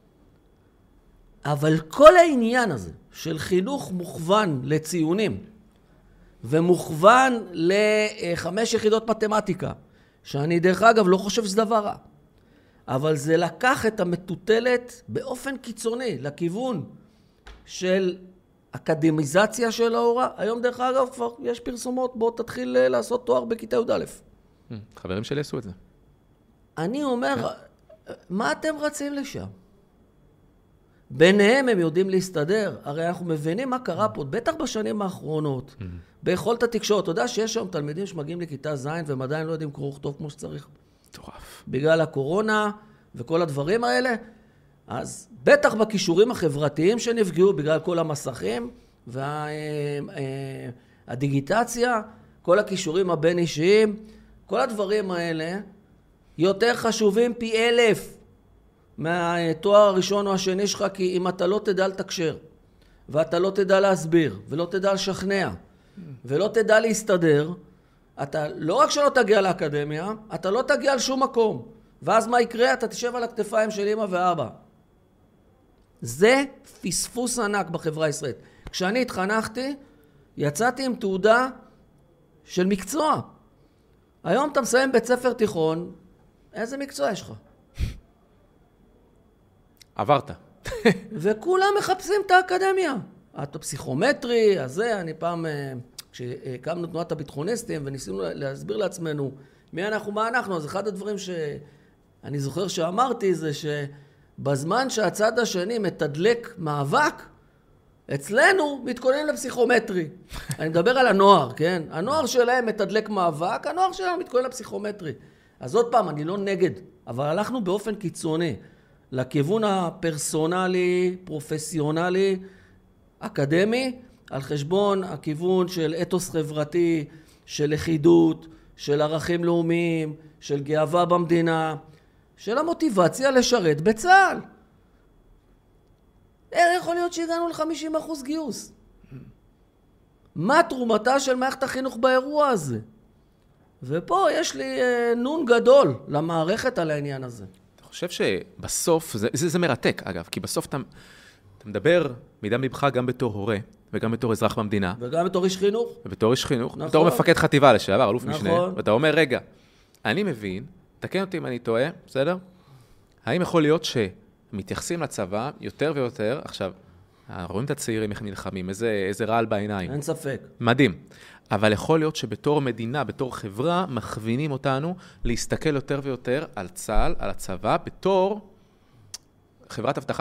אבל כל העניין הזה של חינוך מוכוון לציונים, ומוכוון לחמש יחידות מתמטיקה, שאני דרך אגב לא חושב שזה דבר רע, אבל זה לקח את המטוטלת באופן קיצוני לכיוון של אקדמיזציה של ההוראה. היום דרך אגב כבר יש פרסומות, בוא תתחיל לעשות תואר בכיתה י' א'. חברים שלי עשו את זה. אני אומר, מה אתם רצים לשם? ביניהם הם יודעים להסתדר. הרי אנחנו מבינים מה קרה פה, בטח בשנים האחרונות, ביכולת התקשורת. אתה יודע שיש היום תלמידים שמגיעים לכיתה ז' והם עדיין לא יודעים קרוא וכתוב כמו שצריך. מטורף. בגלל הקורונה וכל הדברים האלה. אז בטח בכישורים החברתיים שנפגעו בגלל כל המסכים והדיגיטציה, כל הכישורים הבין אישיים, כל הדברים האלה יותר חשובים פי אלף מהתואר הראשון או השני שלך, כי אם אתה לא תדע לתקשר, ואתה לא תדע להסביר, ולא תדע לשכנע, ולא תדע להסתדר, אתה לא רק שלא תגיע לאקדמיה, אתה לא תגיע לשום מקום. ואז מה יקרה? אתה תשב על הכתפיים של אמא ואבא. זה פספוס ענק בחברה הישראלית. כשאני התחנכתי, יצאתי עם תעודה של מקצוע. היום אתה מסיים בית ספר תיכון, איזה מקצוע יש לך? עברת. וכולם מחפשים את האקדמיה. אתה פסיכומטרי, הזה, אני פעם, כשהקמנו תנועת הביטחוניסטים וניסינו להסביר לעצמנו מי אנחנו, מה אנחנו, אז אחד הדברים שאני זוכר שאמרתי זה שבזמן שהצד השני מתדלק מאבק, אצלנו מתכוננים לפסיכומטרי. אני מדבר על הנוער, כן? הנוער שלהם מתדלק מאבק, הנוער שלהם מתכונן לפסיכומטרי. אז עוד פעם, אני לא נגד, אבל הלכנו באופן קיצוני לכיוון הפרסונלי, פרופסיונלי, אקדמי, על חשבון הכיוון של אתוס חברתי, של לכידות, של ערכים לאומיים, של גאווה במדינה, של המוטיבציה לשרת בצה"ל. איך יכול להיות שהגענו ל-חמישים אחוז גיוס? מה תרומתה של מערכת החינוך באירוע הזה? ופה יש לי אה, נון גדול למערכת על העניין הזה. אתה חושב שבסוף, זה, זה, זה מרתק אגב, כי בסוף אתה, אתה מדבר מדם ליבך גם בתור הורה, וגם בתור אזרח במדינה. וגם בתור איש חינוך. ובתור איש חינוך. נכון. בתור מפקד חטיבה לשעבר, אלוף נכון. משנה. ואתה אומר, רגע, אני מבין, תקן אותי אם אני טועה, בסדר? האם יכול להיות שמתייחסים לצבא יותר ויותר, עכשיו, רואים את הצעירים איך נלחמים, איזה, איזה רעל בעיניים. אין ספק. מדהים. אבל יכול להיות שבתור מדינה, בתור חברה, מכווינים אותנו להסתכל יותר ויותר על צה"ל, על הצבא, בתור חברת הבטחה.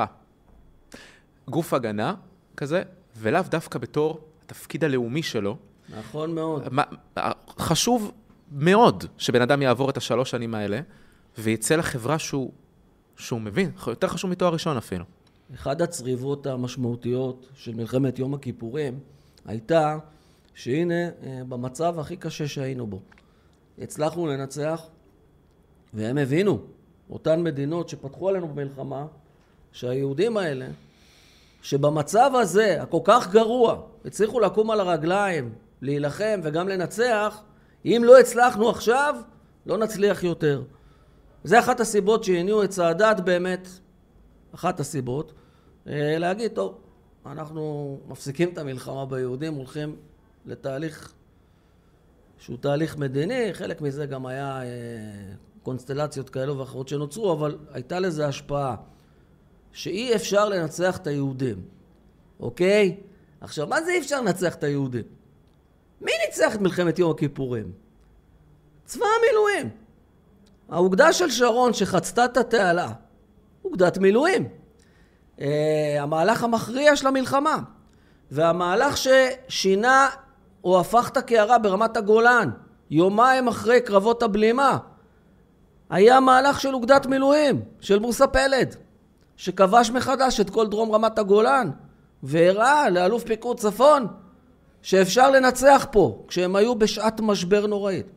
גוף הגנה כזה, ולאו דווקא בתור התפקיד הלאומי שלו. נכון מאוד. חשוב מאוד שבן אדם יעבור את השלוש שנים האלה, ויצא לחברה שהוא, שהוא מבין, יותר חשוב מתואר ראשון אפילו. אחד הצריבות המשמעותיות של מלחמת יום הכיפורים הייתה שהנה במצב הכי קשה שהיינו בו. הצלחנו לנצח, והם הבינו, אותן מדינות שפתחו עלינו במלחמה, שהיהודים האלה, שבמצב הזה, הכל כך גרוע, הצליחו לקום על הרגליים, להילחם וגם לנצח, אם לא הצלחנו עכשיו, לא נצליח יותר. זה אחת הסיבות שהניעו את סאדאת באמת, אחת הסיבות, להגיד, טוב, אנחנו מפסיקים את המלחמה ביהודים, הולכים לתהליך שהוא תהליך מדיני, חלק מזה גם היה קונסטלציות כאלו ואחרות שנוצרו, אבל הייתה לזה השפעה, שאי אפשר לנצח את היהודים, אוקיי? עכשיו, מה זה אי אפשר לנצח את היהודים? מי ניצח את מלחמת יום הכיפורים? צבא המילואים. האוגדה של שרון שחצתה את התעלה, אוגדת מילואים. Uh, המהלך המכריע של המלחמה, והמהלך ששינה או הפך את הקערה ברמת הגולן, יומיים אחרי קרבות הבלימה, היה מהלך של אוגדת מילואים, של מוסא פלד, שכבש מחדש את כל דרום רמת הגולן, והראה לאלוף פיקוד צפון, שאפשר לנצח פה, כשהם היו בשעת משבר נוראית.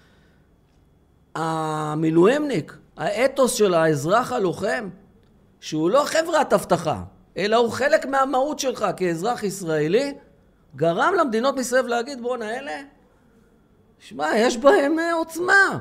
המילואימניק, האתוס של האזרח הלוחם, שהוא לא חברת הבטחה, אלא הוא חלק מהמהות שלך כאזרח ישראלי, גרם למדינות מסביב להגיד, בוא נאלה, שמע, יש בהם עוצמה.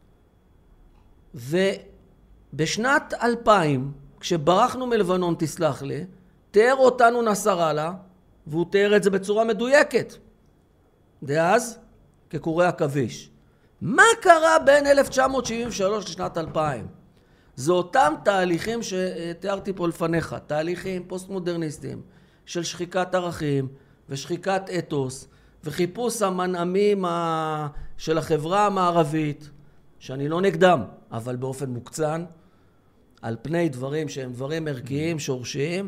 ובשנת אלפיים, כשברחנו מלבנון, תסלח לי, תיאר אותנו נסראללה, והוא תיאר את זה בצורה מדויקת. דאז, כקורי עכביש. מה קרה בין אלף תשע מאות שבעים ושלוש לשנת אלפיים? זה אותם תהליכים שתיארתי פה לפניך, תהליכים פוסט-מודרניסטיים של שחיקת ערכים ושחיקת אתוס וחיפוש המנעמים של החברה המערבית, שאני לא נגדם, אבל באופן מוקצן, על פני דברים שהם דברים ערכיים, שורשיים.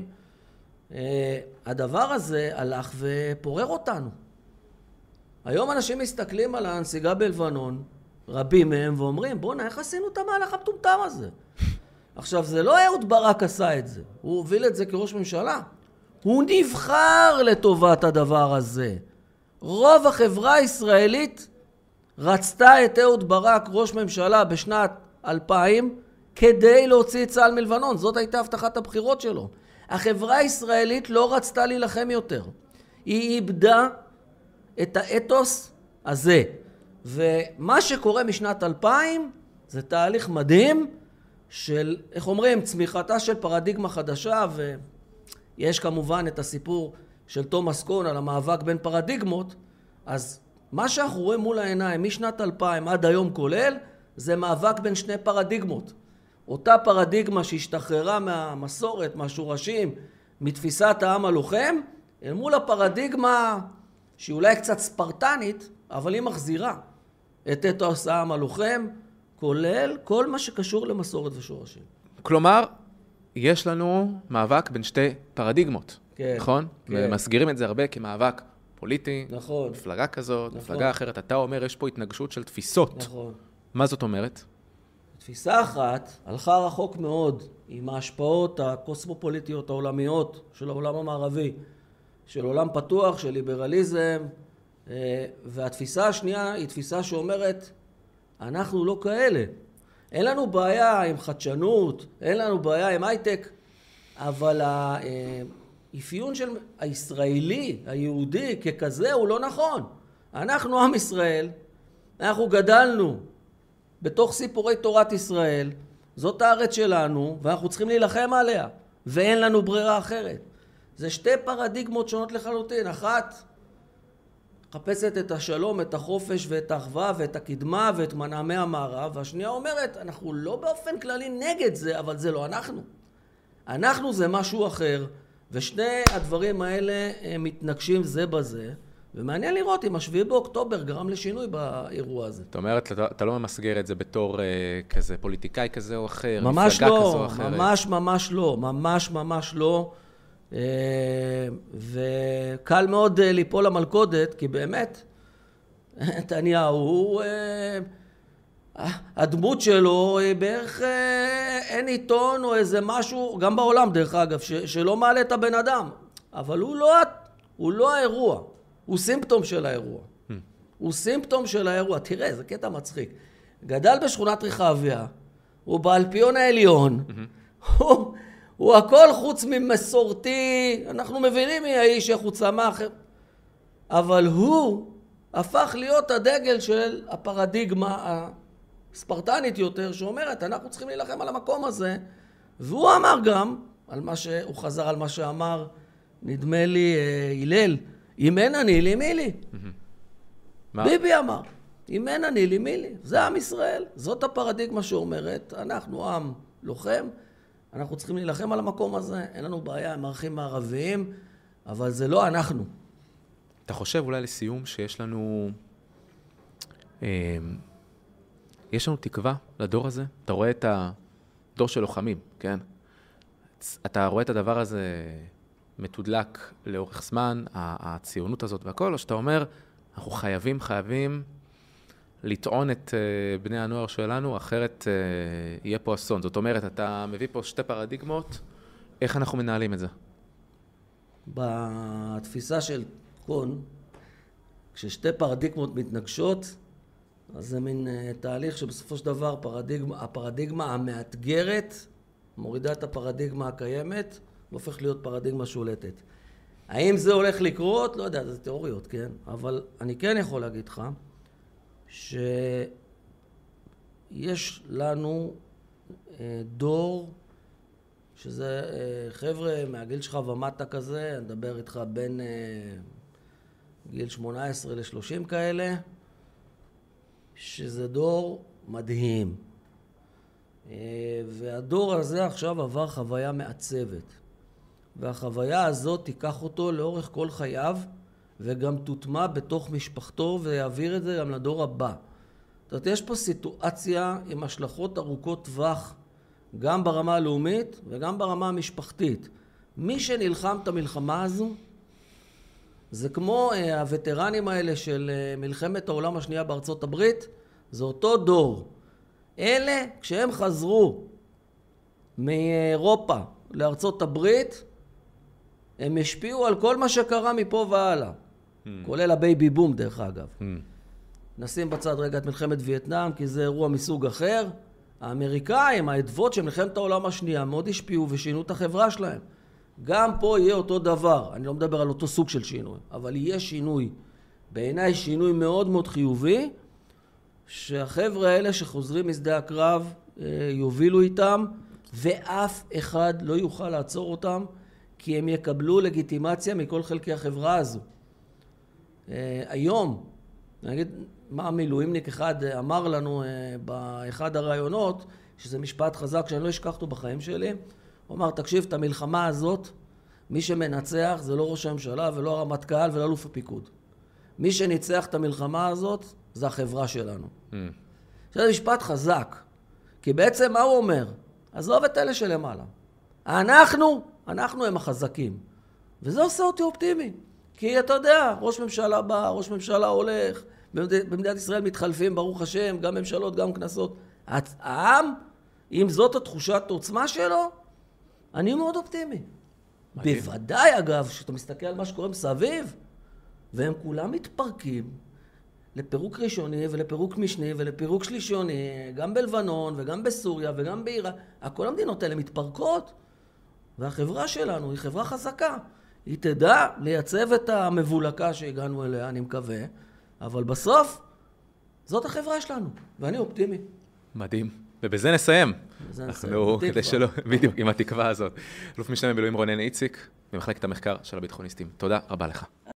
הדבר הזה הלך ופורר אותנו. היום אנשים מסתכלים על הנסיגה בלבנון, רבים מהם, ואומרים, בוא נה, איך עשינו את המהלך המטומטם הזה? עכשיו, זה לא אהוד ברק עשה את זה, הוא הוביל את זה כראש ממשלה. הוא נבחר לטובת הדבר הזה. רוב החברה הישראלית רצתה את אהוד ברק ראש ממשלה בשנת אלפיים כדי להוציא את צה"ל מלבנון. זאת הייתה הבטחת הבחירות שלו. החברה הישראלית לא רצתה להילחם יותר. היא איבדה את האתוס הזה. ומה שקורה משנת אלפיים זה תהליך מדהים של, איך אומרים, צמיחתה של פרדיגמה חדשה, ויש כמובן את הסיפור של תומאס קון על המאבק בין פרדיגמות. אז מה שאנחנו רואים מול העיניים משנת אלפיים עד היום כולל, זה מאבק בין שני פרדיגמות. אותה פרדיגמה שהשתחררה מהמסורת, מהשורשים, מתפיסת העם הלוחם, אל מול הפרדיגמה שהיא אולי קצת ספרטנית, אבל היא מחזירה את אתוס העם הלוחם, כולל כל מה שקשור למסורת ושורשים. כלומר, יש לנו מאבק בין שתי פרדיגמות, כן, נכון? כן. ומסגירים את זה הרבה כמאבק פוליטי, נכון. מפלגה כזאת, נכון. מפלגה אחרת. אתה אומר, יש פה התנגשות של תפיסות. נכון. מה זאת אומרת? תפיסה אחת הלכה רחוק מאוד עם ההשפעות הקוסמופוליטיות העולמיות של העולם המערבי, של עולם פתוח, של ליברליזם, והתפיסה השנייה היא תפיסה שאומרת, אנחנו לא כאלה. אין לנו בעיה עם חדשנות, אין לנו בעיה עם הייטק, אבל האפיון של הישראלי, היהודי, ככזה הוא לא נכון. אנחנו עם ישראל, אנחנו גדלנו בתוך סיפורי תורת ישראל, זאת הארץ שלנו, ואנחנו צריכים להילחם עליה, ואין לנו ברירה אחרת. זה שתי פרדיגמות שונות לחלוטין. אחת, חפשת את השלום, את החופש ואת האחווה ואת הקדמה ואת מנעמי המערב, והשנייה אומרת, אנחנו לא באופן כללי נגד זה, אבל זה לא אנחנו. אנחנו זה משהו אחר, ושני הדברים האלה מתנגשים זה בזה, ומעניין לראות אם השביעי באוקטובר גרם לשינוי באירוע הזה. זאת אומרת, אתה, אתה לא ממסגר את זה בתור אה, כזה פוליטיקאי כזה או אחר, ממש מפלגה לא, כזו או אחרת. ממש ממש לא, ממש ממש לא. אה, וקל מאוד אה, ליפול למלכודת, כי באמת, נתניהו הוא... אה, הדמות שלו היא בערך אה, אין עיתון או איזה משהו, גם בעולם דרך אגב, ש, שלא מעלה את הבן אדם. אבל הוא לא, הוא לא האירוע. הוא סימפטום של האירוע. Hmm. הוא סימפטום של האירוע. תראה, זה קטע מצחיק. גדל בשכונת רחביה, הוא באלפיון העליון, mm-hmm. הוא, הוא הכל חוץ ממסורתי, אנחנו מבינים מי האיש, איך הוא צמח, אבל הוא הפך להיות הדגל של הפרדיגמה הספרטנית יותר, שאומרת, אנחנו צריכים להילחם על המקום הזה, והוא אמר גם, על מה שהוא חזר על מה שאמר, נדמה לי, הלל, אם אין אני לי מי לי. ביבי אמר, אם אין אני לי מי לי. זה עם ישראל. זאת הפרדיגמה שאומרת, אנחנו עם לוחם, אנחנו צריכים להילחם על המקום הזה, אין לנו בעיה עם ערכים מערביים, אבל זה לא אנחנו. אתה חושב אולי לסיום שיש לנו, אה, יש לנו תקווה לדור הזה? אתה רואה את הדור של לוחמים, כן? אתה רואה את הדבר הזה מתודלק לאורך זמן, הציונות הזאת והכל, או שאתה אומר, אנחנו חייבים, חייבים לטעון את uh, בני הנוער שלנו, אחרת uh, יהיה פה אסון. זאת אומרת, אתה מביא פה שתי פרדיגמות, איך אנחנו מנהלים את זה? בתפיסה של קון, כששתי פרדיגמות מתנגשות, אז זה מין uh, תהליך שבסופו של דבר פרדיגמה, הפרדיגמה המאתגרת מורידה את הפרדיגמה הקיימת, והופך להיות פרדיגמה שולטת. האם זה הולך לקרות? לא יודע, זה תיאוריות, כן? אבל אני כן יכול להגיד לך שיש לנו דור, שזה חבר'ה מהגיל שלך ומטה כזה, אני מדבר איתך בין גיל שמונה עשרה ל-שלושים כאלה, שזה דור מדהים. והדור הזה עכשיו עבר חוויה מעצבת. והחוויה הזאת תיקח אותו לאורך כל חייו, וגם תוטמע בתוך משפחתו, ויעביר את זה גם לדור הבא. זאת אומרת, יש פה סיטואציה עם השלכות ארוכות טווח, גם ברמה הלאומית וגם ברמה המשפחתית. מי שנלחם את המלחמה הזו, זה כמו אה, הווטרנים האלה של אה, מלחמת העולם השנייה בארצות הברית, זה אותו דור. אלה, כשהם חזרו מאירופה לארצות הברית, הם השפיעו על כל מה שקרה מפה והלאה. Mm. כולל הבייבי בום דרך אגב. Mm. נשים בצד רגע את מלחמת וייטנאם, כי זה אירוע מסוג אחר. האמריקאים, העדבות של מלחמת העולם השנייה, מאוד השפיעו ושינו את החברה שלהם. גם פה יהיה אותו דבר. אני לא מדבר על אותו סוג של שינוי, אבל יהיה שינוי. בעיניי שינוי מאוד מאוד חיובי, שהחבר'ה האלה שחוזרים משדה הקרב יובילו איתם, ואף אחד לא יוכל לעצור אותם, כי הם יקבלו לגיטימציה מכל חלקי החברה הזו. היום, נגיד, מה המילואימניק אחד אמר לנו באחד הרעיונות, שזה משפט חזק שאני לא אשכח אותו בחיים שלי, הוא אמר, תקשיב, את המלחמה הזאת, מי שמנצח זה לא ראש הממשלה ולא הרמטכ"ל ולא אלוף הפיקוד. מי שניצח את המלחמה הזאת, זה החברה שלנו. Mm. זה משפט חזק, כי בעצם מה הוא אומר? עזוב את אלה שלמעלה. אנחנו, אנחנו הם החזקים. וזה עושה אותי אופטימי. כי אתה יודע, ראש ממשלה בא, ראש ממשלה הולך, במדינת ישראל מתחלפים, ברוך השם, גם ממשלות, גם כנסות. העם, אם זאת התחושת עוצמה שלו, אני מאוד אופטימי. מדהים. בוודאי, אגב, שאתה מסתכל על מה שקורה מסביב, והם כולם מתפרקים לפירוק ראשוני ולפירוק משני ולפירוק שלישוני, גם בלבנון וגם בסוריה וגם בעיראק. כל המדינות האלה מתפרקות, והחברה שלנו היא חברה חזקה. היא תדע לייצב את המבולקה שהגענו אליה, אני מקווה, אבל בסוף זאת החברה שלנו, ואני אופטימי. מדהים. ובזה נסיים. בזה אנחנו, כדי שלא, בדיוק, עם התקווה הזאת. אלוף משנה במילואים רונן איציק, במחלקת המחקר של הביטחוניסטים. תודה רבה לך.